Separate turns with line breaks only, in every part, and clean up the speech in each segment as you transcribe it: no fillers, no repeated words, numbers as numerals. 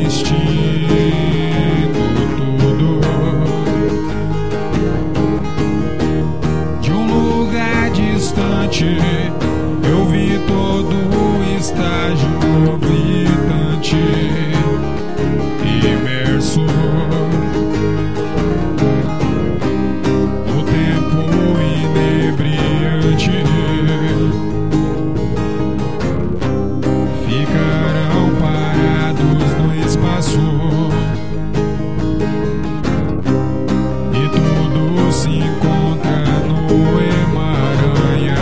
destino tudo. De um lugar distante eu vi todo o estágio gritante, imerso no tempo inebriante. Ficarão parados no espaço e tudo se encontra no emaranhado.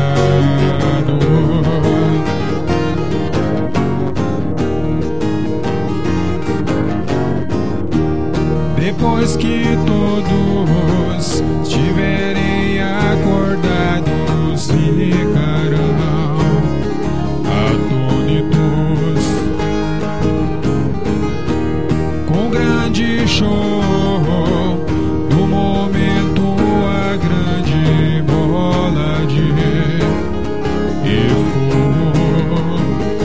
Depois que todos estiverem acordados, ficarão atônitos com grande show do momento, a grande bola de fogo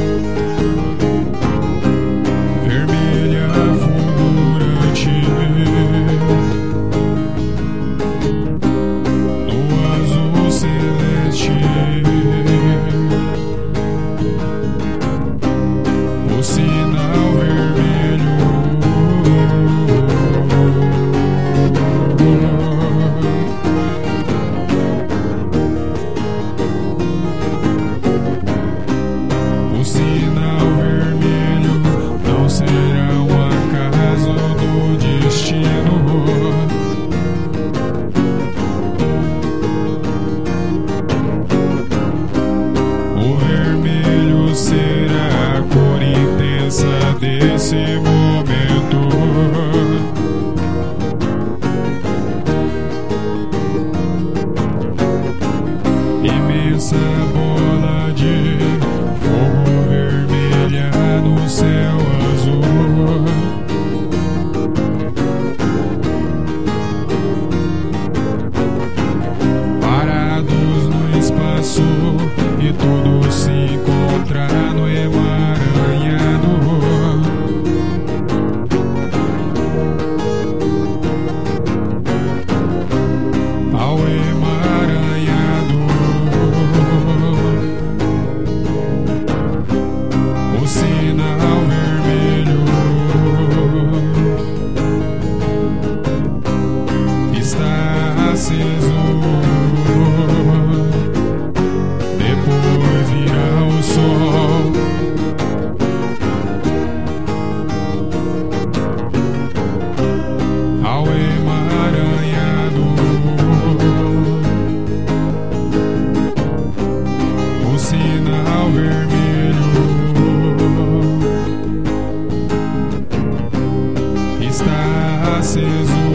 vermelha fulgurante no azul celeste. O sinal vermelho o sinal vermelho não será um acaso do destino. O vermelho será a cor intensa desse momento. Imensa bola de fogo vermelha no céu azul. Parados no espaço e tudo se encontra no emaranhado. Ao emaranhado, o sinal vermelho está aceso. Depois virá o sol. Ao emaranhado, o sinal vermelho está aceso.